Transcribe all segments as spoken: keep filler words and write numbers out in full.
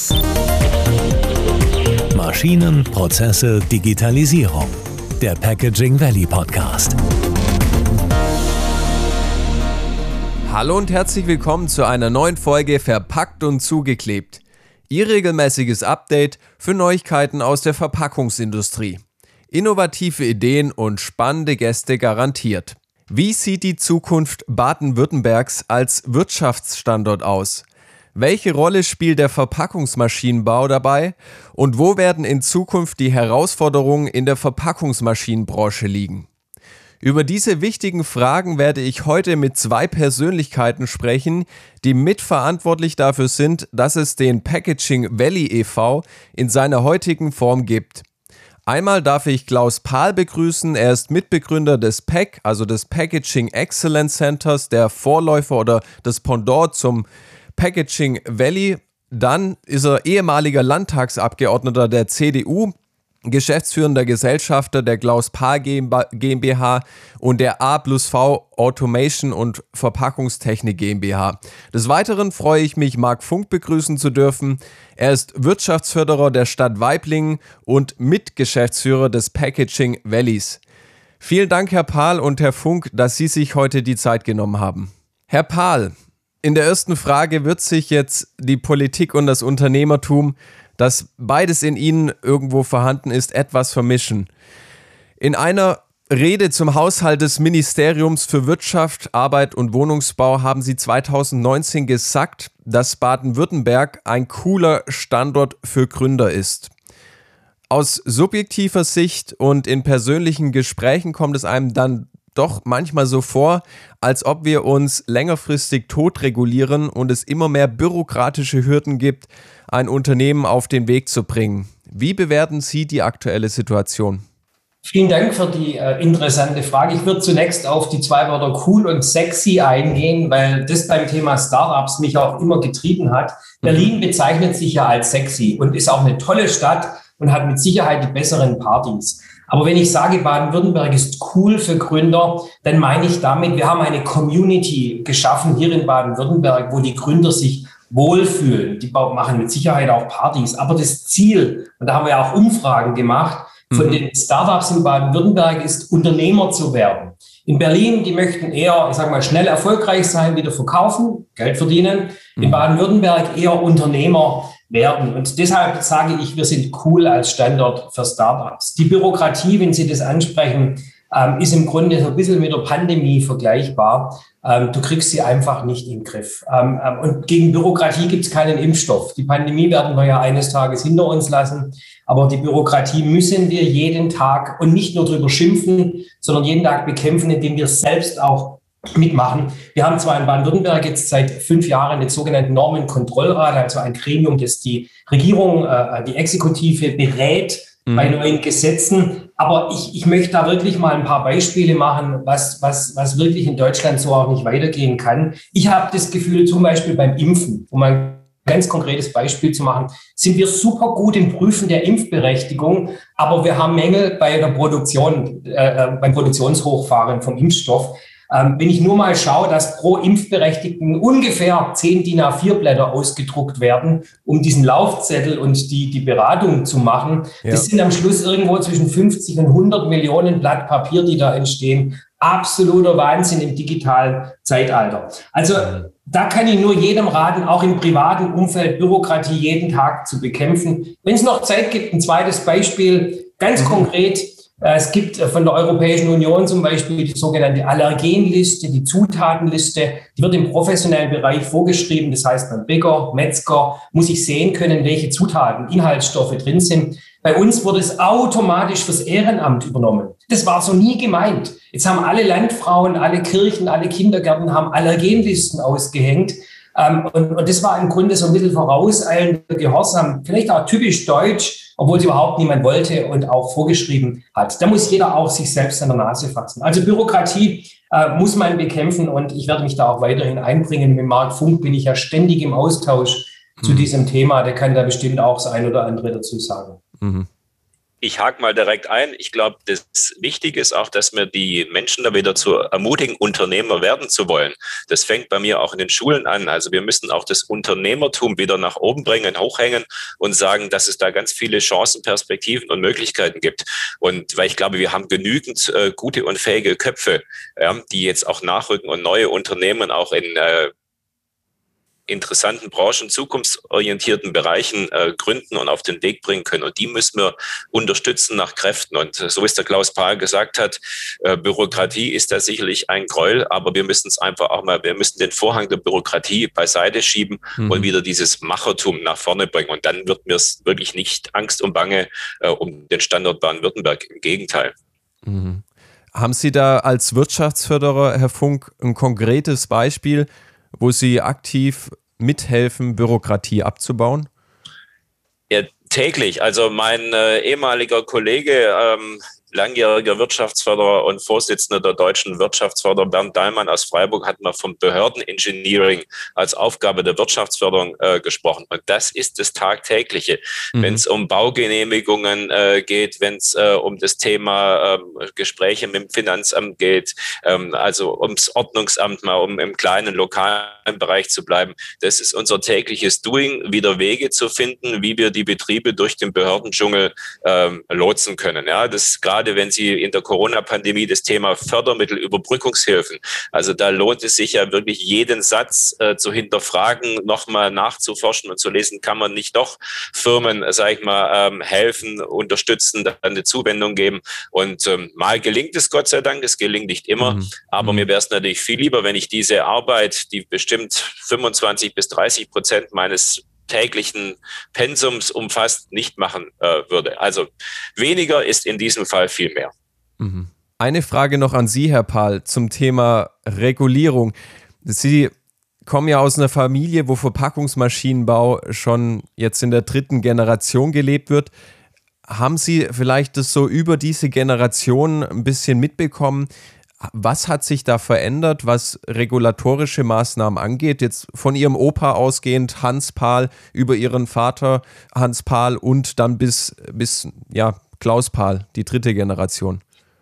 Maschinen, Prozesse, Digitalisierung. Der Packaging Valley Podcast. Hallo und herzlich willkommen zu einer neuen Folge Verpackt und zugeklebt. Ihr regelmäßiges Update für Neuigkeiten aus der Verpackungsindustrie. Innovative Ideen und spannende Gäste garantiert. Wie sieht die Zukunft Baden-Württembergs als Wirtschaftsstandort aus? Welche Rolle spielt der Verpackungsmaschinenbau dabei? Und wo werden in Zukunft die Herausforderungen in der Verpackungsmaschinenbranche liegen? Über diese wichtigen Fragen werde ich heute mit zwei Persönlichkeiten sprechen, die mitverantwortlich dafür sind, dass es den Packaging Valley e V in seiner heutigen Form gibt. Einmal darf ich Klaus Pahl begrüßen, er ist Mitbegründer des P E C, also des Packaging Excellence Centers, der Vorläufer oder das Pendant zum Packaging Valley. Dann ist er ehemaliger Landtagsabgeordneter der C D U, geschäftsführender Gesellschafter der Klaus Pahl GmbH und der A plus V Automation und Verpackungstechnik GmbH. Des Weiteren freue ich mich, Marc Funk begrüßen zu dürfen. Er ist Wirtschaftsförderer der Stadt Waiblingen und Mitgeschäftsführer des Packaging Valleys. Vielen Dank, Herr Pahl und Herr Funk, dass Sie sich heute die Zeit genommen haben. Herr Pahl, in der ersten Frage wird sich jetzt die Politik und das Unternehmertum, dass beides in Ihnen irgendwo vorhanden ist, etwas vermischen. In einer Rede zum Haushalt des Ministeriums für Wirtschaft, Arbeit und Wohnungsbau haben Sie zweitausendneunzehn gesagt, dass Baden-Württemberg ein cooler Standort für Gründer ist. Aus subjektiver Sicht und in persönlichen Gesprächen kommt es einem dann doch manchmal so vor, als ob wir uns längerfristig totregulieren und es immer mehr bürokratische Hürden gibt, ein Unternehmen auf den Weg zu bringen. Wie bewerten Sie die aktuelle Situation? Vielen Dank für die äh, interessante Frage. Ich würde zunächst auf die zwei Wörter cool und sexy eingehen, weil das beim Thema Startups mich auch immer getrieben hat. Berlin bezeichnet sich ja als sexy und ist auch eine tolle Stadt und hat mit Sicherheit die besseren Partys. Aber wenn ich sage, Baden-Württemberg ist cool für Gründer, dann meine ich damit, wir haben eine Community geschaffen hier in Baden-Württemberg, wo die Gründer sich wohlfühlen. Die machen mit Sicherheit auch Partys. Aber das Ziel, und da haben wir ja auch Umfragen gemacht, von mhm. den Startups in Baden-Württemberg ist, Unternehmer zu werden. In Berlin, die möchten eher, ich sage mal, schnell erfolgreich sein, wieder verkaufen, Geld verdienen. Mhm. In Baden-Württemberg eher Unternehmer werden. Und deshalb sage ich, wir sind cool als Standort für Startups. Die Bürokratie, wenn Sie das ansprechen, ähm, ist im Grunde so ein bisschen mit der Pandemie vergleichbar. Ähm, du kriegst sie einfach nicht in den Griff. Ähm, ähm, und gegen Bürokratie gibt es keinen Impfstoff. Die Pandemie werden wir ja eines Tages hinter uns lassen. Aber die Bürokratie müssen wir jeden Tag und nicht nur drüber schimpfen, sondern jeden Tag bekämpfen, indem wir selbst auch mitmachen. Wir haben zwar in Baden-Württemberg jetzt seit fünf Jahren den sogenannten Normenkontrollrat, also ein Gremium, das die Regierung, äh, die Exekutive berät mhm. bei neuen Gesetzen. Aber ich, ich möchte da wirklich mal ein paar Beispiele machen, was, was, was wirklich in Deutschland so auch nicht weitergehen kann. Ich habe das Gefühl, zum Beispiel beim Impfen, um ein ganz konkretes Beispiel zu machen, sind wir super gut im Prüfen der Impfberechtigung, aber wir haben Mängel bei der Produktion, äh, beim Produktionshochfahren vom Impfstoff. Ähm, wenn ich nur mal schaue, dass pro Impfberechtigten ungefähr zehn D I N A vier Blätter ausgedruckt werden, um diesen Laufzettel und die, die Beratung zu machen, ja. Das sind am Schluss irgendwo zwischen fünfzig und hundert Millionen Blatt Papier, die da entstehen. Absoluter Wahnsinn im digitalen Zeitalter. Also da kann ich nur jedem raten, auch im privaten Umfeld Bürokratie jeden Tag zu bekämpfen. Wenn es noch Zeit gibt, ein zweites Beispiel, ganz mhm. konkret. Es gibt von der Europäischen Union zum Beispiel die sogenannte Allergenliste, die Zutatenliste. Die wird im professionellen Bereich vorgeschrieben. Das heißt, beim Bäcker, Metzger muss ich sehen können, welche Zutaten, Inhaltsstoffe drin sind. Bei uns wurde es automatisch fürs Ehrenamt übernommen. Das war so nie gemeint. Jetzt haben alle Landfrauen, alle Kirchen, alle Kindergärten haben Allergenlisten ausgehängt. Ähm, und, und das war im Grunde so ein bisschen vorauseilender Gehorsam, vielleicht auch typisch deutsch, obwohl es überhaupt niemand wollte und auch vorgeschrieben hat. Da muss jeder auch sich selbst an der Nase fassen. Also Bürokratie äh, muss man bekämpfen und ich werde mich da auch weiterhin einbringen. Mit Marc Funk bin ich ja ständig im Austausch mhm. zu diesem Thema. Der kann da bestimmt auch das ein oder andere dazu sagen. Mhm. Ich hake mal direkt ein. Ich glaube, das Wichtige ist auch, dass wir die Menschen da wieder zu ermutigen, Unternehmer werden zu wollen. Das fängt bei mir auch in den Schulen an. Also wir müssen auch das Unternehmertum wieder nach oben bringen, hochhängen und sagen, dass es da ganz viele Chancen, Perspektiven und Möglichkeiten gibt. Und weil ich glaube, wir haben genügend äh, gute und fähige Köpfe, ja, die jetzt auch nachrücken und neue Unternehmen auch in äh, interessanten Branchen, zukunftsorientierten Bereichen äh, gründen und auf den Weg bringen können. Und die müssen wir unterstützen nach Kräften. Und äh, so wie es der Klaus Pahl gesagt hat, äh, Bürokratie ist da sicherlich ein Gräuel, aber wir müssen es einfach auch mal, wir müssen den Vorhang der Bürokratie beiseite schieben mhm. und wieder dieses Machertum nach vorne bringen. Und dann wird mir es wirklich nicht Angst und Bange äh, um den Standort Baden-Württemberg. Im Gegenteil. Mhm. Haben Sie da als Wirtschaftsförderer, Herr Funk, ein konkretes Beispiel, wo Sie aktiv mithelfen, Bürokratie abzubauen? Ja, täglich. Also mein äh, ehemaliger Kollege, ähm, langjähriger Wirtschaftsförderer und Vorsitzender der deutschen Wirtschaftsförderer Bernd Dahlmann aus Freiburg hat mal vom Behördenengineering als Aufgabe der Wirtschaftsförderung äh, gesprochen. Und das ist das Tagtägliche. Mhm. Wenn es um Baugenehmigungen äh, geht, wenn es äh, um das Thema äh, Gespräche mit dem Finanzamt geht, ähm, also ums Ordnungsamt mal, um im kleinen, lokalen Bereich zu bleiben. Das ist unser tägliches Doing, wieder Wege zu finden, wie wir die Betriebe durch den Behördendschungel ähm, lotsen können. Ja, das gerade wenn Sie in der Corona-Pandemie das Thema Fördermittel, Überbrückungshilfen, also da lohnt es sich ja wirklich jeden Satz äh, zu hinterfragen, nochmal nachzuforschen und zu lesen, kann man nicht doch Firmen, sag ich mal, ähm, helfen, unterstützen, dann eine Zuwendung geben. Und ähm, mal gelingt es, Gott sei Dank, es gelingt nicht immer, mhm. aber mhm. mir wäre es natürlich viel lieber, wenn ich diese Arbeit, die bestimmt fünfundzwanzig bis dreißig Prozent meines täglichen Pensums umfasst, nicht machen äh, würde. Also weniger ist in diesem Fall viel mehr. Mhm. Eine Frage noch an Sie, Herr Pahl, zum Thema Regulierung. Sie kommen ja aus einer Familie, wo Verpackungsmaschinenbau schon jetzt in der dritten Generation gelebt wird. Haben Sie vielleicht das so über diese Generation ein bisschen mitbekommen? Was hat sich da verändert, was regulatorische Maßnahmen angeht? Jetzt von Ihrem Opa ausgehend, Hans Pahl, über Ihren Vater Hans Pahl und dann bis, bis ja, Klaus Pahl, die dritte Generation.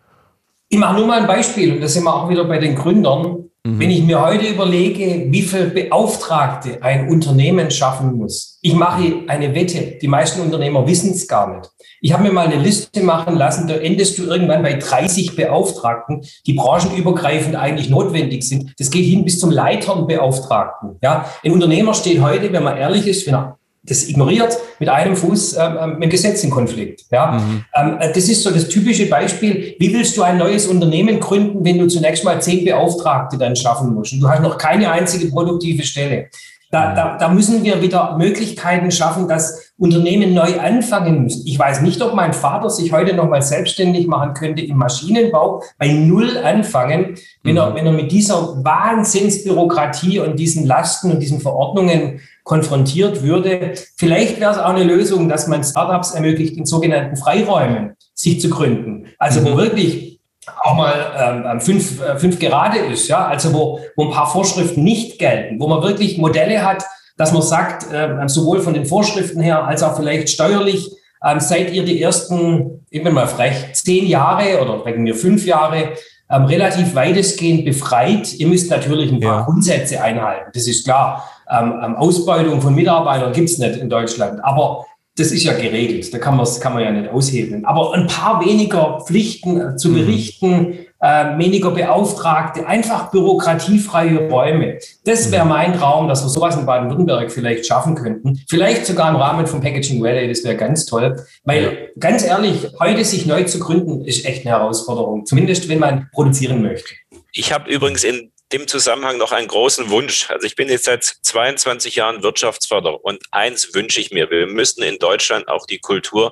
Ich mache nur mal ein Beispiel und da sind wir auch wieder bei den Gründern. Mhm. Wenn ich mir heute überlege, wie viele Beauftragte ein Unternehmen schaffen muss. Ich mache eine Wette, die meisten Unternehmer wissen es gar nicht. Ich habe mir mal eine Liste machen lassen, da endest du irgendwann bei dreißig Beauftragten, die branchenübergreifend eigentlich notwendig sind. Das geht hin bis zum Leiternbeauftragten. Ja, ein Unternehmer steht heute, wenn man ehrlich ist, wenn er das ignoriert, mit einem Fuß ähm, mit dem Gesetz in Konflikt. Ja? Mhm. Ähm, das ist so das typische Beispiel. Wie willst du ein neues Unternehmen gründen, wenn du zunächst mal zehn Beauftragte dann schaffen musst und du hast noch keine einzige produktive Stelle? Da, da, da müssen wir wieder Möglichkeiten schaffen, dass Unternehmen neu anfangen müssen. Ich weiß nicht, ob mein Vater sich heute noch mal selbstständig machen könnte im Maschinenbau, bei Null anfangen, wenn er, wenn er mit dieser Wahnsinnsbürokratie und diesen Lasten und diesen Verordnungen konfrontiert würde. Vielleicht wäre es auch eine Lösung, dass man Startups ermöglicht, in sogenannten Freiräumen sich zu gründen. Also wo wirklich auch mal ähm, fünf, äh, fünf gerade ist, ja, also wo, wo ein paar Vorschriften nicht gelten, wo man wirklich Modelle hat, dass man sagt, äh, sowohl von den Vorschriften her als auch vielleicht steuerlich, ähm, seid ihr die ersten, ich bin mal frech, zehn Jahre oder wegen mir fünf Jahre ähm, relativ weitestgehend befreit. Ihr müsst natürlich ein paar ja. Grundsätze einhalten, das ist klar. Ähm, Ausbeutung von Mitarbeitern gibt's nicht in Deutschland, aber das ist ja geregelt, da kann man kann man ja nicht aushebeln. Aber ein paar weniger Pflichten äh, zu berichten, äh, weniger Beauftragte, einfach bürokratiefreie Räume. Das wäre mein Traum, dass wir sowas in Baden-Württemberg vielleicht schaffen könnten. Vielleicht sogar im Rahmen von Packaging Valley, das wäre ganz toll. Weil, ja. ganz ehrlich, heute sich neu zu gründen, ist echt eine Herausforderung. Zumindest, wenn man produzieren möchte. Ich habe übrigens in dem Zusammenhang noch einen großen Wunsch. Also ich bin jetzt seit zweiundzwanzig Jahren Wirtschaftsförderer und eins wünsche ich mir. Wir müssen in Deutschland auch die Kultur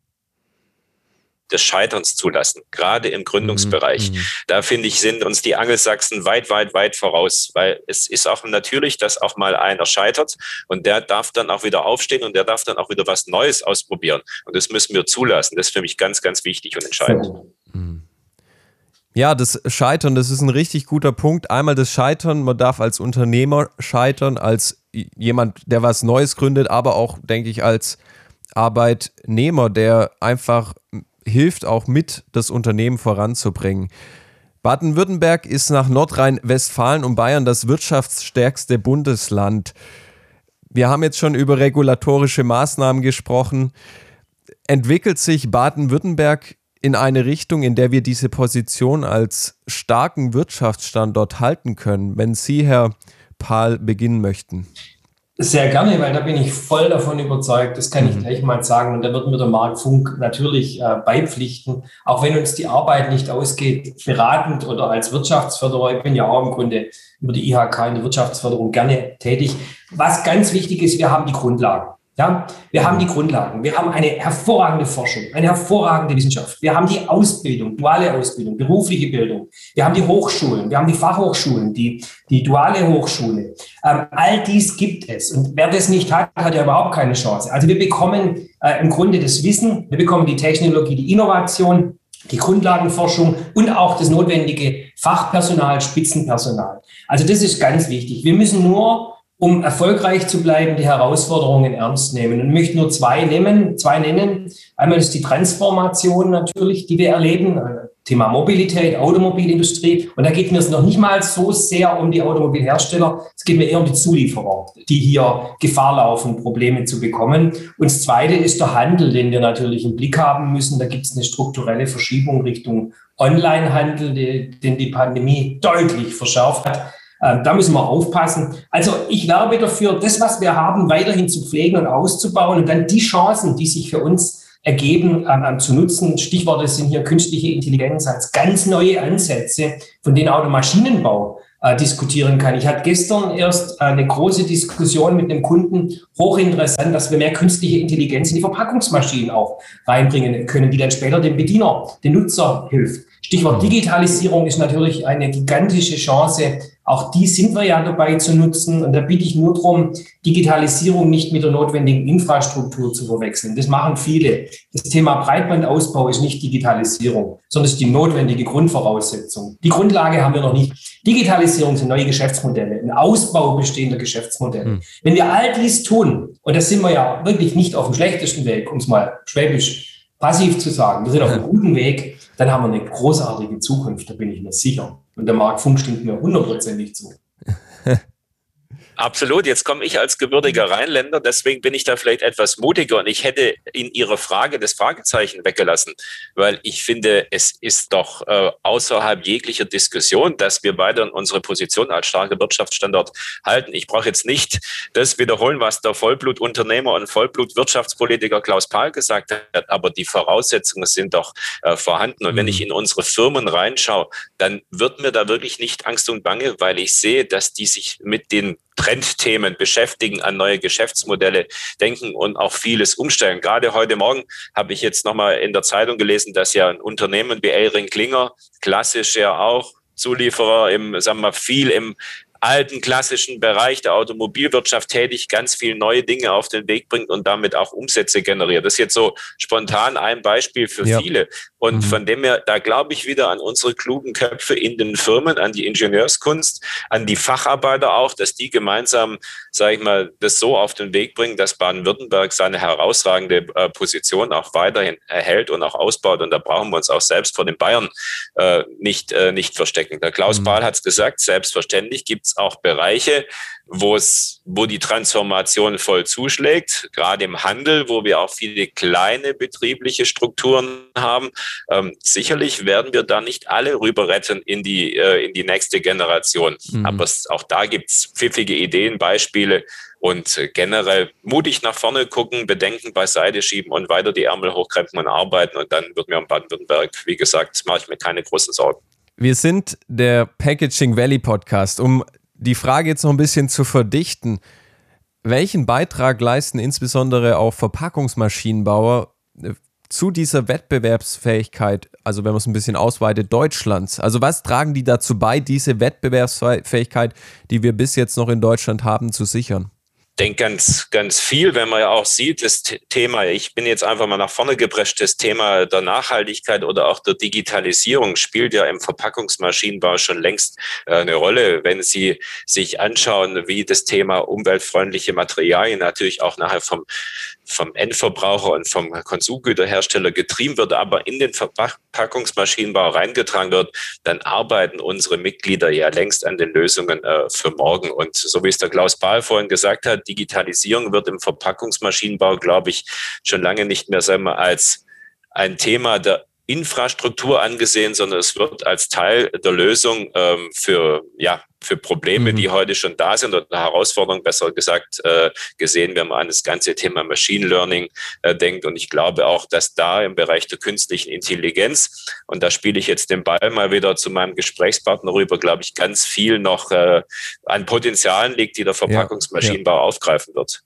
des Scheiterns zulassen, gerade im Gründungsbereich. Mhm. Da finde ich, sind uns die Angelsachsen weit, weit, weit voraus, weil es ist auch natürlich, dass auch mal einer scheitert und der darf dann auch wieder aufstehen und der darf dann auch wieder was Neues ausprobieren. Und das müssen wir zulassen. Das ist für mich ganz, ganz wichtig und entscheidend. Mhm. Ja, das Scheitern, das ist ein richtig guter Punkt. Einmal das Scheitern, man darf als Unternehmer scheitern, als jemand, der was Neues gründet, aber auch, denke ich, als, Arbeitnehmer, der einfach hilft, auch mit das Unternehmen voranzubringen. Baden-Württemberg ist nach Nordrhein-Westfalen und Bayern das wirtschaftsstärkste Bundesland. Wir haben jetzt schon über regulatorische Maßnahmen gesprochen. Entwickelt sich Baden-Württemberg in eine Richtung, in der wir diese Position als starken Wirtschaftsstandort halten können, wenn Sie, Herr Pahl, beginnen möchten? Sehr gerne, weil da bin ich voll davon überzeugt, das kann ich gleich mal sagen. Und da wird mir der Marc Funk natürlich äh, beipflichten, auch wenn uns die Arbeit nicht ausgeht, beratend oder als Wirtschaftsförderer. Ich bin ja auch im Grunde über die I H K in der Wirtschaftsförderung gerne tätig. Was ganz wichtig ist, wir haben die Grundlagen. Ja, wir haben die Grundlagen. Wir haben eine hervorragende Forschung, eine hervorragende Wissenschaft. Wir haben die Ausbildung, duale Ausbildung, berufliche Bildung. Wir haben die Hochschulen, wir haben die Fachhochschulen, die, die duale Hochschule. Ähm, all dies gibt es. Und wer das nicht hat, hat ja überhaupt keine Chance. Also wir bekommen äh, im Grunde das Wissen, wir bekommen die Technologie, die Innovation, die Grundlagenforschung und auch das notwendige Fachpersonal, Spitzenpersonal. Also das ist ganz wichtig. Wir müssen nur, um erfolgreich zu bleiben, die Herausforderungen ernst nehmen. Und ich möchte nur zwei nehmen, zwei nennen. Einmal ist die Transformation natürlich, die wir erleben. Thema Mobilität, Automobilindustrie. Und da geht mir es noch nicht mal so sehr um die Automobilhersteller. Es geht mir eher um die Zulieferer, die hier Gefahr laufen, Probleme zu bekommen. Und das Zweite ist der Handel, den wir natürlich im Blick haben müssen. Da gibt es eine strukturelle Verschiebung Richtung Onlinehandel, den die Pandemie deutlich verschärft hat. Da müssen wir aufpassen. Also ich werbe dafür, das, was wir haben, weiterhin zu pflegen und auszubauen und dann die Chancen, die sich für uns ergeben, ähm, zu nutzen. Stichworte sind hier künstliche Intelligenz als ganz neue Ansätze, von denen auch der Maschinenbau äh, diskutieren kann. Ich hatte gestern erst eine große Diskussion mit einem Kunden, hochinteressant, dass wir mehr künstliche Intelligenz in die Verpackungsmaschinen auch reinbringen können, die dann später dem Bediener, dem Nutzer hilft. Stichwort Digitalisierung ist natürlich eine gigantische Chance. Auch die sind wir ja dabei zu nutzen. Und da bitte ich nur darum, Digitalisierung nicht mit der notwendigen Infrastruktur zu verwechseln. Das machen viele. Das Thema Breitbandausbau ist nicht Digitalisierung, sondern ist die notwendige Grundvoraussetzung. Die Grundlage haben wir noch nicht. Digitalisierung sind neue Geschäftsmodelle, ein Ausbau bestehender Geschäftsmodelle. Hm. Wenn wir all dies tun, und das sind wir ja wirklich nicht auf dem schlechtesten Weg, um es mal schwäbisch passiv zu sagen, wir sind auf einem guten Weg, dann haben wir eine großartige Zukunft, da bin ich mir sicher. Und der Marc Funk stimmt mir hundertprozentig zu. Absolut. Jetzt komme ich als gebürtiger Rheinländer, deswegen bin ich da vielleicht etwas mutiger und ich hätte in Ihrer Frage das Fragezeichen weggelassen, weil ich finde, es ist doch äh, außerhalb jeglicher Diskussion, dass wir weiter unsere Position als starker Wirtschaftsstandort halten. Ich brauche jetzt nicht das wiederholen, was der Vollblutunternehmer und Vollblutwirtschaftspolitiker Klaus Pahl gesagt hat, aber die Voraussetzungen sind doch äh, vorhanden. Und wenn ich in unsere Firmen reinschaue, dann wird mir da wirklich nicht Angst und Bange, weil ich sehe, dass die sich mit den Trendthemen beschäftigen, an neue Geschäftsmodelle denken und auch vieles umstellen. Gerade heute Morgen habe ich jetzt nochmal in der Zeitung gelesen, dass ja ein Unternehmen wie Elring-Klinger, klassisch ja auch Zulieferer im, sagen wir mal, viel im alten klassischen Bereich der Automobilwirtschaft tätig, ganz viele neue Dinge auf den Weg bringt und damit auch Umsätze generiert. Das ist jetzt so spontan ein Beispiel für ja. viele. Und mhm. von dem her, da glaube ich wieder an unsere klugen Köpfe in den Firmen, an die Ingenieurskunst, an die Facharbeiter auch, dass die gemeinsam, sage ich mal, das so auf den Weg bringen, dass Baden-Württemberg seine herausragende äh, Position auch weiterhin erhält und auch ausbaut. Und da brauchen wir uns auch selbst vor den Bayern äh, nicht, äh, nicht verstecken. Der Klaus mhm. Pahl hat es gesagt, selbstverständlich gibt es auch Bereiche, wo es, wo die Transformation voll zuschlägt, gerade im Handel, wo wir auch viele kleine betriebliche Strukturen haben. Ähm, sicherlich werden wir da nicht alle rüber retten in die, äh, in die nächste Generation. Mhm. Aber es, auch da gibt's pfiffige Ideen, Beispiele und äh, generell mutig nach vorne gucken, Bedenken beiseite schieben und weiter die Ärmel hochkrempeln und arbeiten. Und dann wird mir am Baden-Württemberg, wie gesagt, mache ich mir keine großen Sorgen. Wir sind der Packaging Valley Podcast. Um die Frage jetzt noch ein bisschen zu verdichten, welchen Beitrag leisten insbesondere auch Verpackungsmaschinenbauer zu dieser Wettbewerbsfähigkeit, also wenn man es ein bisschen ausweitet, Deutschlands? Also was tragen die dazu bei, diese Wettbewerbsfähigkeit, die wir bis jetzt noch in Deutschland haben, zu sichern? denke ganz, ganz viel, wenn man ja auch sieht, das Thema, ich bin jetzt einfach mal nach vorne geprescht, das Thema der Nachhaltigkeit oder auch der Digitalisierung spielt ja im Verpackungsmaschinenbau schon längst äh, eine Rolle. Wenn Sie sich anschauen, wie das Thema umweltfreundliche Materialien natürlich auch nachher vom, vom Endverbraucher und vom Konsumgüterhersteller getrieben wird, aber in den Verpackungsmaschinenbau reingetragen wird, dann arbeiten unsere Mitglieder ja längst an den Lösungen äh, für morgen. Und so wie es der Klaus Bahl vorhin gesagt hat, Digitalisierung wird im Verpackungsmaschinenbau, glaube ich, schon lange nicht mehr, sagen wir, als ein Thema der Infrastruktur angesehen, sondern es wird als Teil der Lösung ähm, für, ja, für Probleme, mhm. die heute schon da sind, oder Herausforderungen, besser gesagt, äh, gesehen, wenn man an das ganze Thema Machine Learning äh, denkt. Und ich glaube auch, dass da im Bereich der künstlichen Intelligenz, und da spiele ich jetzt den Ball mal wieder zu meinem Gesprächspartner rüber, glaube ich, ganz viel noch äh, an Potenzialen liegt, die der Verpackungsmaschinenbau ja, ja. aufgreifen wird.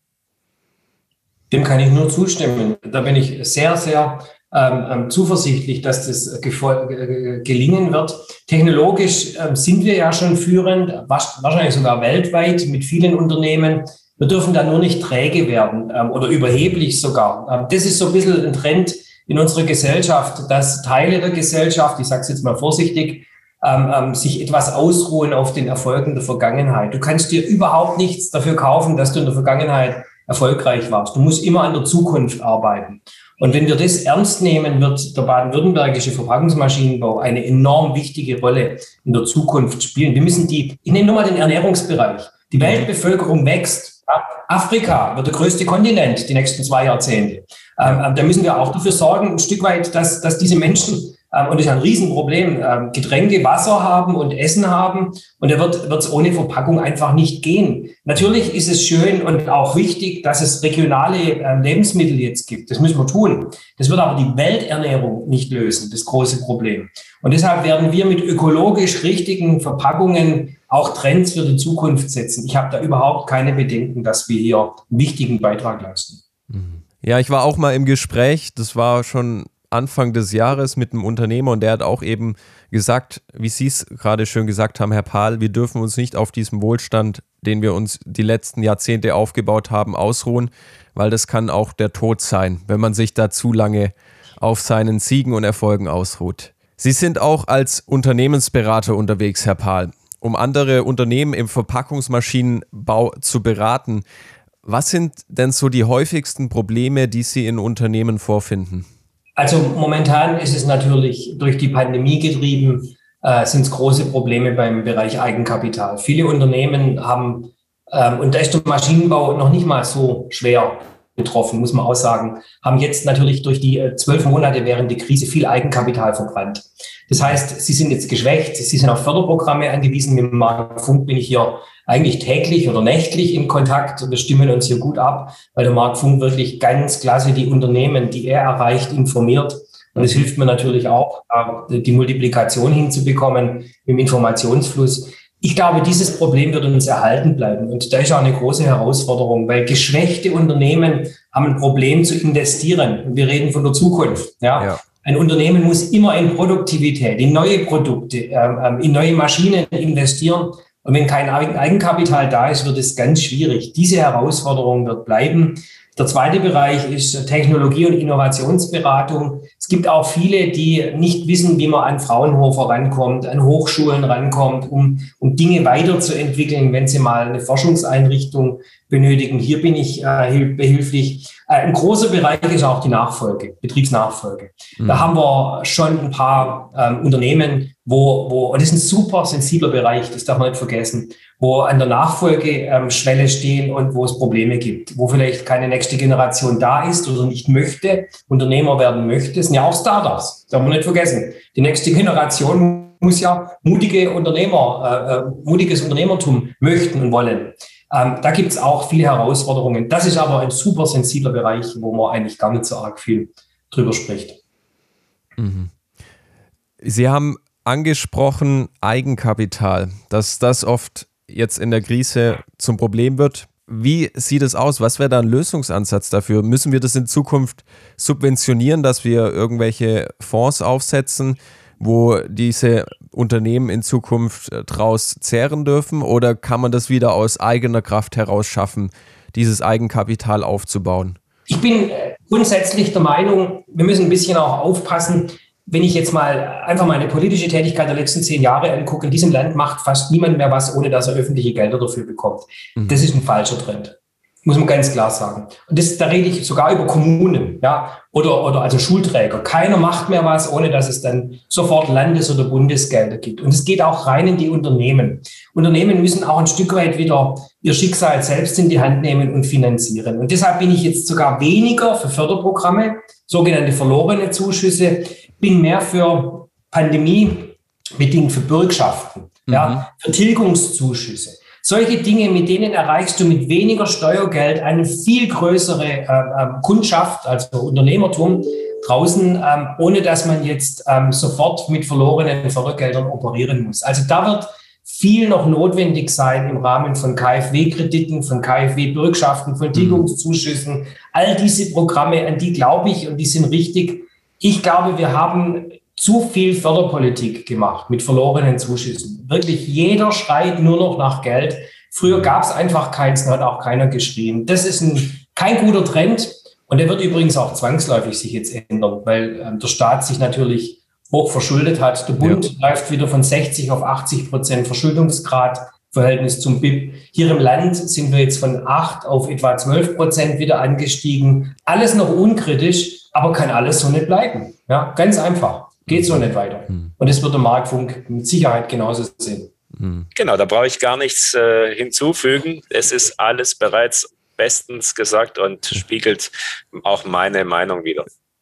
Dem kann ich nur zustimmen. Da bin ich sehr, sehr Ähm, zuversichtlich, dass das ge- gelingen wird. Technologisch ähm, sind wir ja schon führend, wahrscheinlich sogar weltweit mit vielen Unternehmen. Wir dürfen da nur nicht träge werden ähm, oder überheblich sogar. Ähm, das ist so ein bisschen ein Trend in unserer Gesellschaft, dass Teile der Gesellschaft, ich sage es jetzt mal vorsichtig, ähm, ähm, sich etwas ausruhen auf den Erfolgen der Vergangenheit. Du kannst dir überhaupt nichts dafür kaufen, dass du in der Vergangenheit erfolgreich warst. Du musst immer an der Zukunft arbeiten. Und wenn wir das ernst nehmen, wird der baden-württembergische Verpackungsmaschinenbau eine enorm wichtige Rolle in der Zukunft spielen. Wir müssen die, ich nehme nur mal den Ernährungsbereich. Die Weltbevölkerung wächst. Afrika wird der größte Kontinent die nächsten zwei Jahrzehnte. Ähm, da müssen wir auch dafür sorgen, ein Stück weit, dass, dass diese Menschen, ähm, und das ist ein Riesenproblem, ähm, Getränke, Wasser haben und Essen haben. Und da wird es ohne Verpackung einfach nicht gehen. Natürlich ist es schön und auch wichtig, dass es regionale äh, Lebensmittel jetzt gibt. Das müssen wir tun. Das wird aber die Welternährung nicht lösen, das große Problem. Und deshalb werden wir mit ökologisch richtigen Verpackungen auch Trends für die Zukunft setzen. Ich habe da überhaupt keine Bedenken, dass wir hier einen wichtigen Beitrag leisten. Ja, ich war auch mal im Gespräch, das war schon Anfang des Jahres mit einem Unternehmer und der hat auch eben gesagt, wie Sie es gerade schön gesagt haben, Herr Pahl, wir dürfen uns nicht auf diesem Wohlstand, den wir uns die letzten Jahrzehnte aufgebaut haben, ausruhen, weil das kann auch der Tod sein, wenn man sich da zu lange auf seinen Siegen und Erfolgen ausruht. Sie sind auch als Unternehmensberater unterwegs, Herr Pahl, um andere Unternehmen im Verpackungsmaschinenbau zu beraten. Was sind denn so die häufigsten Probleme, die Sie in Unternehmen vorfinden? Also momentan ist es natürlich durch die Pandemie getrieben, äh, sind es große Probleme beim Bereich Eigenkapital. Viele Unternehmen haben, ähm, und da ist der Maschinenbau noch nicht mal so schwer betroffen, muss man auch sagen, haben jetzt natürlich durch die äh, zwölf Monate während der Krise viel Eigenkapital verbrannt. Das heißt, sie sind jetzt geschwächt, sie sind auf Förderprogramme angewiesen. Mit Marc Funk bin ich hier eigentlich täglich oder nächtlich in Kontakt. Wir stimmen uns hier gut ab, weil der Marc Funk wirklich ganz klasse die Unternehmen, die er erreicht, informiert. Und es hilft mir natürlich auch, die Multiplikation hinzubekommen im Informationsfluss. Ich glaube, dieses Problem wird uns erhalten bleiben. Und da ist auch eine große Herausforderung, weil geschwächte Unternehmen haben ein Problem zu investieren. Wir reden von der Zukunft. Ja. Ja. Ein Unternehmen muss immer in Produktivität, in neue Produkte, in neue Maschinen investieren. Und wenn kein Eigenkapital da ist, wird es ganz schwierig. Diese Herausforderung wird bleiben. Der zweite Bereich ist Technologie- und Innovationsberatung. Es gibt auch viele, die nicht wissen, wie man an Fraunhofer rankommt, an Hochschulen rankommt, um, um Dinge weiterzuentwickeln, wenn sie mal eine Forschungseinrichtung benötigen. Hier bin ich äh, behilflich. Äh, ein großer Bereich ist auch die Nachfolge, Betriebsnachfolge. Mhm. Da haben wir schon ein paar ähm, Unternehmen, wo, wo, und das ist ein super sensibler Bereich, das darf man nicht vergessen, wo an der Nachfolgeschwelle ähm, stehen und wo es Probleme gibt, wo vielleicht keine nächste Generation da ist oder nicht möchte, Unternehmer werden möchte. Das sind ja auch Startups, das darf man nicht vergessen. Die nächste Generation muss ja mutige Unternehmer, äh, mutiges Unternehmertum möchten und wollen. Ähm, da gibt es auch viele Herausforderungen. Das ist aber ein super sensibler Bereich, wo man eigentlich gar nicht so arg viel drüber spricht. Mhm. Sie haben angesprochen Eigenkapital, dass das oft jetzt in der Krise zum Problem wird. Wie sieht es aus? Was wäre da ein Lösungsansatz dafür? Müssen wir das in Zukunft subventionieren, dass wir irgendwelche Fonds aufsetzen, wo diese Unternehmen in Zukunft draus zehren dürfen? Oder kann man das wieder aus eigener Kraft heraus schaffen dieses Eigenkapital aufzubauen? Ich bin grundsätzlich der Meinung, wir müssen ein bisschen auch aufpassen, wenn ich jetzt mal einfach meine politische Tätigkeit der letzten zehn Jahre angucke, in diesem Land macht fast niemand mehr was, ohne dass er öffentliche Gelder dafür bekommt. Mhm. Das ist ein falscher Trend. Muss man ganz klar sagen. Und das, da rede ich sogar über Kommunen, ja, oder, oder also Schulträger. Keiner macht mehr was, ohne dass es dann sofort Landes- oder Bundesgelder gibt. Und es geht auch rein in die Unternehmen. Unternehmen müssen auch ein Stück weit wieder ihr Schicksal selbst in die Hand nehmen und finanzieren. Und deshalb bin ich jetzt sogar weniger für Förderprogramme, sogenannte verlorene Zuschüsse, bin mehr für pandemiebedingt für Bürgschaften, mhm. ja, für Tilgungszuschüsse. Solche Dinge, mit denen erreichst du mit weniger Steuergeld eine viel größere äh, äh, Kundschaft, also Unternehmertum draußen, ähm, ohne dass man jetzt ähm, sofort mit verlorenen Fördergeldern operieren muss. Also da wird viel noch notwendig sein im Rahmen von K f W-Krediten, von K f W-Bürgschaften, von Tilgungszuschüssen. All diese Programme, an die glaube ich, und die sind richtig. Ich glaube, wir haben zu viel Förderpolitik gemacht mit verlorenen Zuschüssen. Wirklich jeder schreit nur noch nach Geld. Früher gab es einfach keins, da hat auch keiner geschrien. Das ist ein, kein guter Trend und der wird übrigens auch zwangsläufig sich jetzt ändern, weil ähm, der Staat sich natürlich hoch verschuldet hat. Der Bund ja. läuft wieder von sechzig auf achtzig Prozent Verschuldungsgrad, Verhältnis zum B I P. Hier im Land sind wir jetzt von acht auf etwa zwölf Prozent wieder angestiegen. Alles noch unkritisch, aber kann alles so nicht bleiben. Ja, ganz einfach. Geht so nicht weiter. Und das wird der Marktfunk mit Sicherheit genauso sehen. Genau, da brauche ich gar nichts äh, hinzufügen. Es ist alles bereits bestens gesagt und spiegelt auch meine Meinung wider.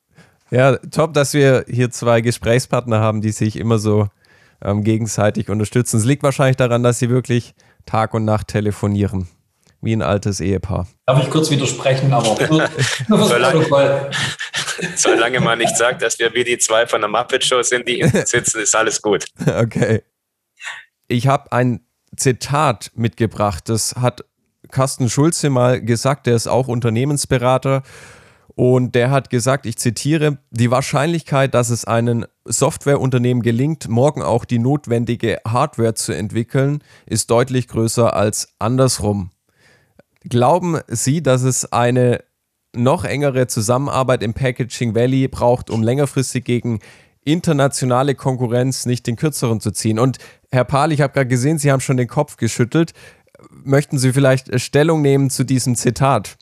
Ja, top, dass wir hier zwei Gesprächspartner haben, die sich immer so ähm, gegenseitig unterstützen. Es liegt wahrscheinlich daran, dass sie wirklich Tag und Nacht telefonieren. Wie ein altes Ehepaar. Darf ich kurz widersprechen, aber nur, nur fürs Protokoll. Solange man nicht sagt, dass wir wie die zwei von der Muppet-Show sind, die hinten sitzen, ist alles gut. Okay. Ich habe ein Zitat mitgebracht, das hat Carsten Schulze mal gesagt, der ist auch Unternehmensberater und der hat gesagt, ich zitiere, die Wahrscheinlichkeit, dass es einem Softwareunternehmen gelingt, morgen auch die notwendige Hardware zu entwickeln, ist deutlich größer als andersrum. Glauben Sie, dass es eine noch engere Zusammenarbeit im Packaging Valley braucht, um längerfristig gegen internationale Konkurrenz nicht den Kürzeren zu ziehen? Und Herr Pahl, ich habe gerade gesehen, Sie haben schon den Kopf geschüttelt. Möchten Sie vielleicht Stellung nehmen zu diesem Zitat?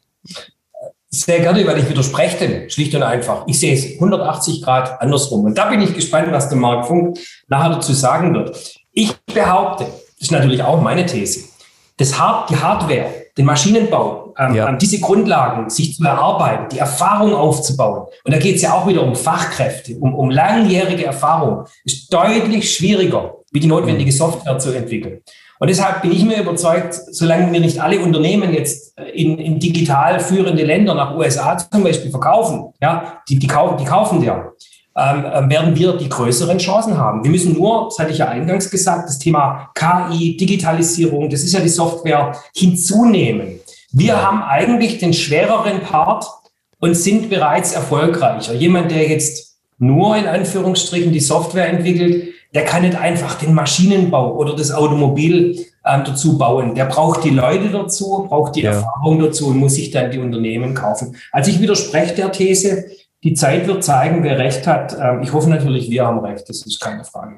Sehr gerne, weil ich widerspreche dem, schlicht und einfach. Ich sehe es hundertachtzig Grad andersrum. Und da bin ich gespannt, was der Marktfunk nachher dazu sagen wird. Ich behaupte, das ist natürlich auch meine These, das Hard, die Hardware, den Maschinenbau, ähm, ja. diese Grundlagen sich zu erarbeiten, die Erfahrung aufzubauen. Und da geht es ja auch wieder um Fachkräfte, um, um langjährige Erfahrung. Ist deutlich schwieriger, wie die notwendige Software zu entwickeln. Und deshalb bin ich mir überzeugt, solange wir nicht alle Unternehmen jetzt in, in digital führende Länder nach U S A zum Beispiel verkaufen, ja, die, die kaufen, die kaufen ja, ähm, werden wir die größeren Chancen haben. Wir müssen nur, das hatte ich ja eingangs gesagt, das Thema K I, Digitalisierung, das ist ja die Software, hinzunehmen. Wir haben eigentlich den schwereren Part und sind bereits erfolgreicher. Jemand, der jetzt nur in Anführungsstrichen die Software entwickelt, der kann nicht einfach den Maschinenbau oder das Automobil ähm, dazu bauen. Der braucht die Leute dazu, braucht die ja. Erfahrung dazu und muss sich dann die Unternehmen kaufen. Also ich widerspreche der These, die Zeit wird zeigen, wer recht hat. Ähm, ich hoffe natürlich, wir haben recht, das ist keine Frage.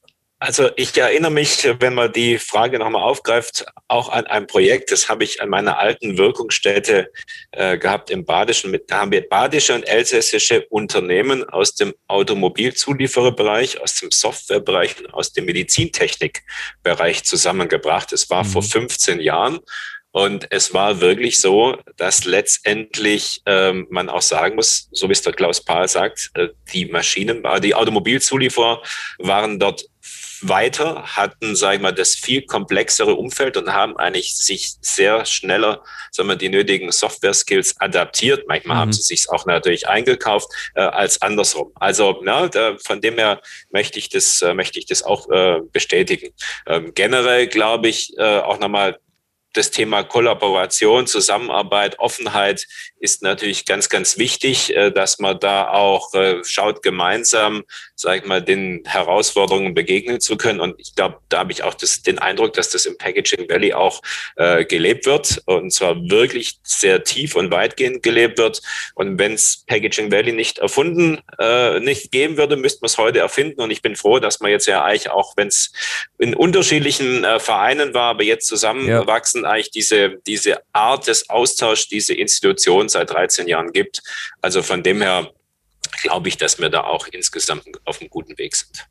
Also ich erinnere mich, wenn man die Frage nochmal aufgreift, auch an ein Projekt, das habe ich an meiner alten Wirkungsstätte äh, gehabt im Badischen. Mit, da haben wir badische und elsässische Unternehmen aus dem Automobilzuliefererbereich, aus dem Softwarebereich und aus dem Medizintechnikbereich zusammengebracht. Es war mhm. vor fünfzehn Jahren. Und es war wirklich so, dass letztendlich ähm, man auch sagen muss, so wie es der Klaus Pahl sagt, äh, die Maschinen, äh, die Automobilzulieferer waren dort weiter, hatten, sag ich mal, das viel komplexere Umfeld und haben eigentlich sich sehr schneller, sagen wir, die nötigen Software-Skills adaptiert. Manchmal mhm. haben sie sich auch natürlich eingekauft, äh, als andersrum. Also, na, da, von dem her möchte ich das, äh, möchte ich das auch äh, bestätigen. Ähm, generell glaube ich äh, auch nochmal, das Thema Kollaboration, Zusammenarbeit, Offenheit ist natürlich ganz, ganz wichtig, dass man da auch schaut, gemeinsam, sag ich mal, den Herausforderungen begegnen zu können. Und ich glaube, da habe ich auch das, den Eindruck, dass das im Packaging Valley auch äh, gelebt wird, und zwar wirklich sehr tief und weitgehend gelebt wird. Und wenn es Packaging Valley nicht erfunden, äh, nicht geben würde, müsste man es heute erfinden. Und ich bin froh, dass man jetzt ja eigentlich auch, wenn es in unterschiedlichen äh, Vereinen war, aber jetzt zusammenwachsen, ja, eigentlich diese, diese Art des Austauschs, diese Institution seit dreizehn Jahren gibt. Also von dem her glaube ich, dass wir da auch insgesamt auf einem guten Weg sind.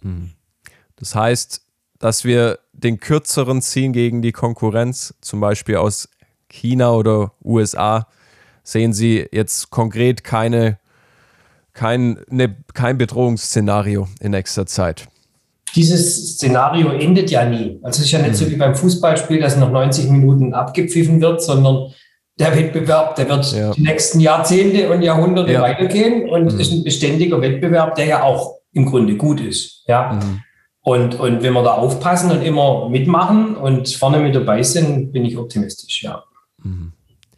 Das heißt, dass wir den kürzeren ziehen gegen die Konkurrenz, zum Beispiel aus China oder U S A, sehen Sie jetzt konkret keine, kein, ne, kein Bedrohungsszenario in nächster Zeit? Dieses Szenario endet ja nie. Also es ist ja nicht mhm. so wie beim Fußballspiel, dass nach neunzig Minuten abgepfiffen wird, sondern der Wettbewerb, der wird ja. die nächsten Jahrzehnte und Jahrhunderte ja. weitergehen und mhm. ist ein beständiger Wettbewerb, der ja auch im Grunde gut ist. Ja. Mhm. Und, und wenn wir da aufpassen und immer mitmachen und vorne mit dabei sind, bin ich optimistisch, ja. Mhm.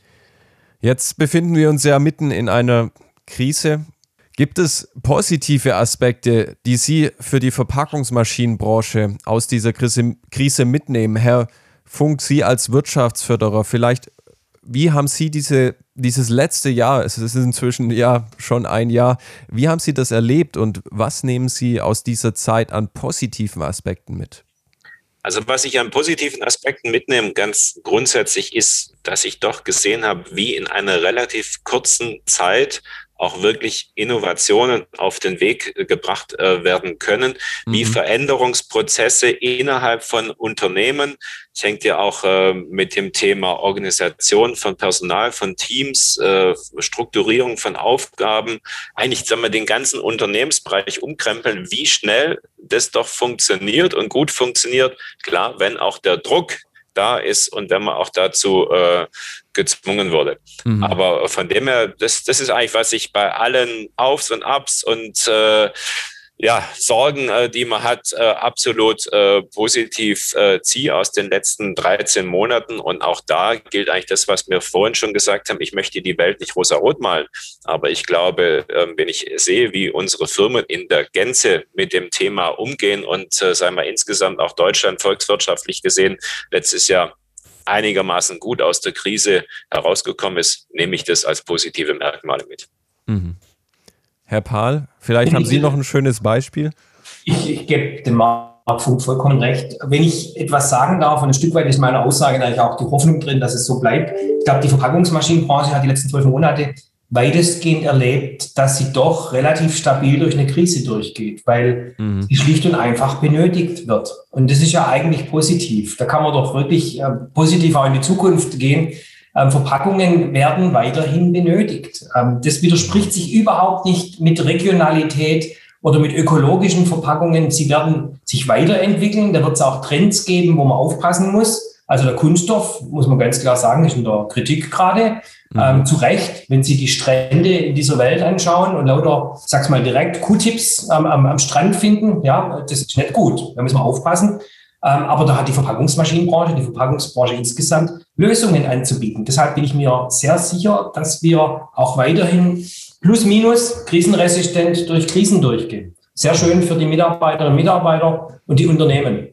Jetzt befinden wir uns ja mitten in einer Krise. Gibt es positive Aspekte, die Sie für die Verpackungsmaschinenbranche aus dieser Krise, Krise mitnehmen? Herr Funk, Sie als Wirtschaftsförderer, vielleicht, wie haben Sie diese, dieses letzte Jahr, es ist inzwischen ja schon ein Jahr, wie haben Sie das erlebt und was nehmen Sie aus dieser Zeit an positiven Aspekten mit? Also was ich an positiven Aspekten mitnehme, ganz grundsätzlich ist, dass ich doch gesehen habe, wie in einer relativ kurzen Zeit auch wirklich Innovationen auf den Weg gebracht äh, werden können, mhm. wie Veränderungsprozesse innerhalb von Unternehmen. Das hängt ja auch äh, mit dem Thema Organisation von Personal, von Teams, äh, Strukturierung von Aufgaben, eigentlich sagen wir den ganzen Unternehmensbereich umkrempeln, wie schnell das doch funktioniert und gut funktioniert. Klar, wenn auch der Druck da ist und wenn man auch dazu äh, gezwungen wurde. Mhm. Aber von dem her, das, das ist eigentlich, was ich bei allen Aufs und Abs und äh, ja, Sorgen, äh, die man hat, äh, absolut äh, positiv äh, ziehe aus den letzten dreizehn Monaten. Und auch da gilt eigentlich das, was wir vorhin schon gesagt haben, ich möchte die Welt nicht rosa-rot malen. Aber ich glaube, äh, wenn ich sehe, wie unsere Firmen in der Gänze mit dem Thema umgehen und äh, sagen wir insgesamt auch Deutschland volkswirtschaftlich gesehen letztes Jahr einigermaßen gut aus der Krise herausgekommen ist, nehme ich das als positive Merkmale mit. Mhm. Herr Pahl, vielleicht haben Sie noch ein schönes Beispiel? Ich, ich gebe dem Marc Funk vollkommen recht. Wenn ich etwas sagen darf, und ein Stück weit ist meine Aussage eigentlich auch die Hoffnung drin, dass es so bleibt. Ich glaube, die Verpackungsmaschinenbranche hat die letzten zwölf Monate weitestgehend erlebt, dass sie doch relativ stabil durch eine Krise durchgeht, weil mhm. sie schlicht und einfach benötigt wird. Und das ist ja eigentlich positiv. Da kann man doch wirklich äh, positiv auch in die Zukunft gehen. Ähm, Verpackungen werden weiterhin benötigt. Ähm, das widerspricht sich überhaupt nicht mit Regionalität oder mit ökologischen Verpackungen. Sie werden sich weiterentwickeln. Da wird es auch Trends geben, wo man aufpassen muss. Also der Kunststoff, muss man ganz klar sagen, ist in der Kritik gerade. Mhm. Ähm, zu Recht, wenn Sie die Strände in dieser Welt anschauen und lauter, ich sag's mal direkt, Q-Tips ähm, am, am Strand finden, ja, das ist nicht gut. Da müssen wir aufpassen. Ähm, aber da hat die Verpackungsmaschinenbranche, die Verpackungsbranche insgesamt Lösungen anzubieten. Deshalb bin ich mir sehr sicher, dass wir auch weiterhin plus minus krisenresistent durch Krisen durchgehen. Sehr schön für die Mitarbeiterinnen und Mitarbeiter und die Unternehmen.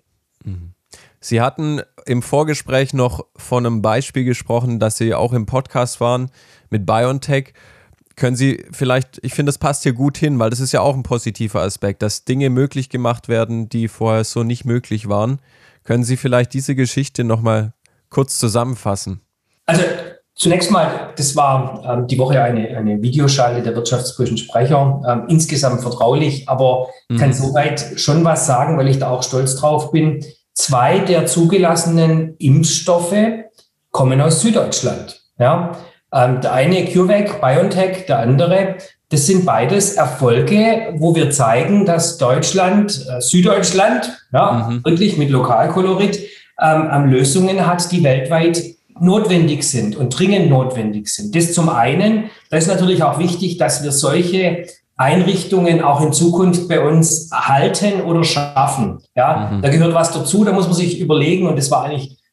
Sie hatten im Vorgespräch noch von einem Beispiel gesprochen, dass Sie auch im Podcast waren mit BioNTech. Können Sie vielleicht, ich finde, das passt hier gut hin, weil das ist ja auch ein positiver Aspekt, dass Dinge möglich gemacht werden, die vorher so nicht möglich waren. Können Sie vielleicht diese Geschichte nochmal kurz zusammenfassen? Also zunächst mal, das war ähm, die Woche eine, eine Videoschalte der wirtschaftspolitischen Sprecher, ähm, insgesamt vertraulich, aber ich mhm. kann soweit schon was sagen, weil ich da auch stolz drauf bin. Zwei der zugelassenen Impfstoffe kommen aus Süddeutschland. Ja? Ähm, der eine CureVac, BioNTech, der andere, das sind beides Erfolge, wo wir zeigen, dass Deutschland, äh, Süddeutschland, ja, mhm. wirklich mit Lokalkolorit, ähm, Lösungen hat, die weltweit notwendig sind und dringend notwendig sind. Das zum einen. Da ist natürlich auch wichtig, dass wir solche Einrichtungen auch in Zukunft bei uns halten oder schaffen. Ja, mhm. Da gehört was dazu, da muss man sich überlegen, und das war eigentlich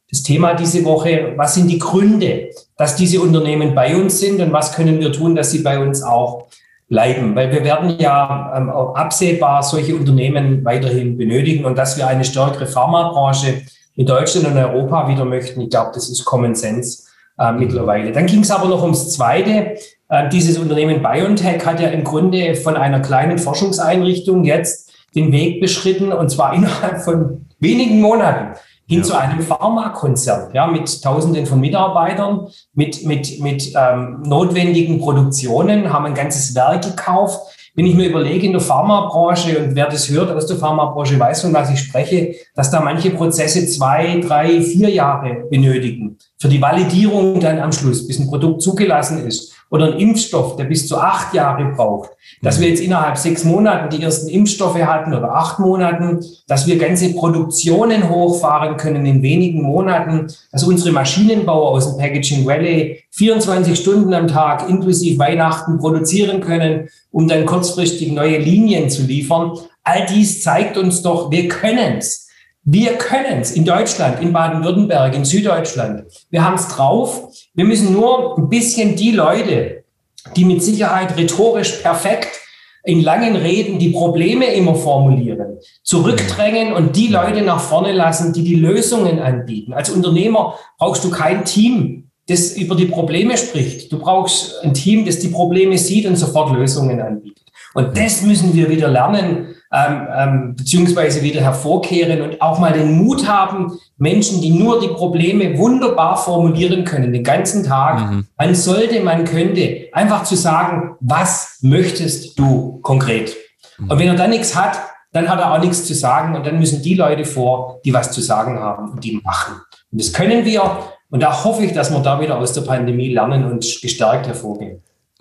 Das Thema diese Woche, was sind die Gründe, dass diese Unternehmen bei uns sind und was können wir tun, dass sie bei uns auch bleiben? Weil wir werden ja ähm, auch absehbar solche Unternehmen weiterhin benötigen und dass wir eine stärkere Pharmabranche in Deutschland und Europa wieder möchten. Ich glaube, das ist Common Sense äh, mittlerweile. Dann ging es aber noch ums Zweite. Äh, dieses Unternehmen BioNTech hat ja im Grunde von einer kleinen Forschungseinrichtung jetzt den Weg beschritten und zwar innerhalb von wenigen Monaten hin ja. zu einem Pharmakonzern, ja, mit Tausenden von Mitarbeitern, mit, mit, mit ähm, notwendigen Produktionen, haben ein ganzes Werk gekauft. Wenn ich mir überlege, in der Pharmabranche, und wer das hört aus der Pharmabranche, weiß, von was ich spreche, dass da manche Prozesse zwei, drei, vier Jahre benötigen für die Validierung dann am Schluss, bis ein Produkt zugelassen ist. Oder ein Impfstoff, der bis zu acht Jahre braucht. Dass wir jetzt innerhalb sechs Monaten die ersten Impfstoffe hatten oder acht Monaten, dass wir ganze Produktionen hochfahren können in wenigen Monaten, dass unsere Maschinenbauer aus dem Packaging Valley vierundzwanzig Stunden am Tag inklusive Weihnachten produzieren können, um dann kurzfristig neue Linien zu liefern. All dies zeigt uns doch, wir können's. Wir können es in Deutschland, in Baden-Württemberg, in Süddeutschland. Wir haben es drauf. Wir müssen nur ein bisschen die Leute, die mit Sicherheit rhetorisch perfekt in langen Reden die Probleme immer formulieren, zurückdrängen und die Leute nach vorne lassen, die die Lösungen anbieten. Als Unternehmer brauchst du kein Team, das über die Probleme spricht. Du brauchst ein Team, das die Probleme sieht und sofort Lösungen anbietet. Und das müssen wir wieder lernen, ähm, ähm, beziehungsweise wieder hervorkehren und auch mal den Mut haben, Menschen, die nur die Probleme wunderbar formulieren können, den ganzen Tag, mhm. man sollte, man könnte, einfach zu sagen, was möchtest du konkret? Mhm. Und wenn er dann nichts hat, dann hat er auch nichts zu sagen und dann müssen die Leute vor, die was zu sagen haben und die machen. Und das können wir und da hoffe ich, dass wir da wieder aus der Pandemie lernen und gestärkt hervorgehen.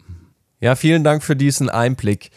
Ja, vielen Dank für diesen Einblick.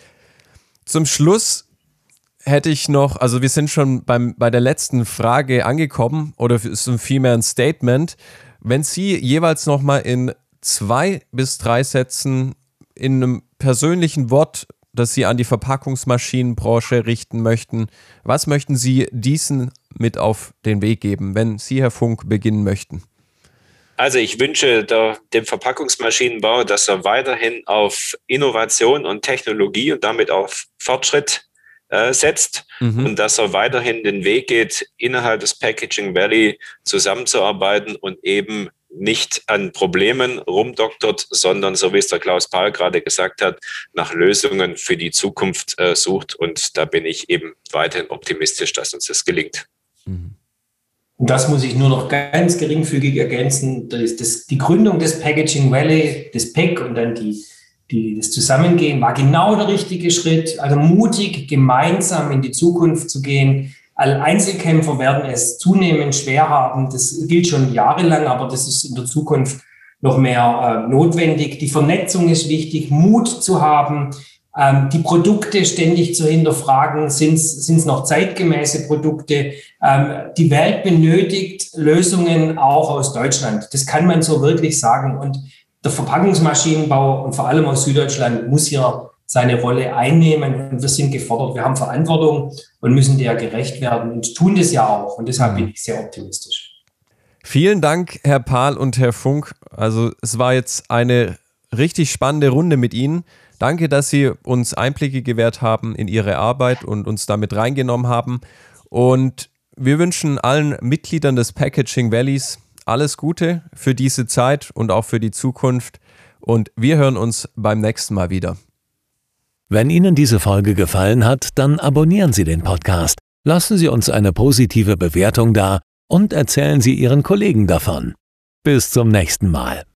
Zum Schluss hätte ich noch, also wir sind schon beim, bei der letzten Frage angekommen, oder ist es vielmehr ein Statement. Wenn Sie jeweils nochmal in zwei bis drei Sätzen in einem persönlichen Wort, das Sie an die Verpackungsmaschinenbranche richten möchten, was möchten Sie diesen mit auf den Weg geben, wenn Sie, Herr Funk, beginnen möchten? Also ich wünsche der, dem Verpackungsmaschinenbau, dass er weiterhin auf Innovation und Technologie und damit auf Fortschritt äh, setzt mhm. und dass er weiterhin den Weg geht, innerhalb des Packaging Valley zusammenzuarbeiten und eben nicht an Problemen rumdoktert, sondern, so wie es der Klaus Pahl gerade gesagt hat, nach Lösungen für die Zukunft äh, sucht. Und da bin ich eben weiterhin optimistisch, dass uns das gelingt. Mhm. Und das muss ich nur noch ganz geringfügig ergänzen. Das, das, die Gründung des Packaging Valley, des P E C und dann die, die, das Zusammengehen war genau der richtige Schritt. Also mutig, gemeinsam in die Zukunft zu gehen. Alle Einzelkämpfer werden es zunehmend schwer haben. Das gilt schon jahrelang, aber das ist in der Zukunft noch mehr äh, notwendig. Die Vernetzung ist wichtig, Mut zu haben. Ähm, die Produkte ständig zu hinterfragen, sind es noch zeitgemäße Produkte? Ähm, die Welt benötigt Lösungen auch aus Deutschland. Das kann man so wirklich sagen. Und der Verpackungsmaschinenbau und vor allem aus Süddeutschland muss hier seine Rolle einnehmen. Und wir sind gefordert, wir haben Verantwortung und müssen der gerecht werden und tun das ja auch. Und deshalb bin ich sehr optimistisch. Vielen Dank, Herr Pahl und Herr Funk. Also es war jetzt eine richtig spannende Runde mit Ihnen. Danke, dass Sie uns Einblicke gewährt haben in Ihre Arbeit und uns damit reingenommen haben. Und wir wünschen allen Mitgliedern des Packaging Valleys alles Gute für diese Zeit und auch für die Zukunft. Und wir hören uns beim nächsten Mal wieder. Wenn Ihnen diese Folge gefallen hat, dann abonnieren Sie den Podcast, lassen Sie uns eine positive Bewertung da und erzählen Sie Ihren Kollegen davon. Bis zum nächsten Mal.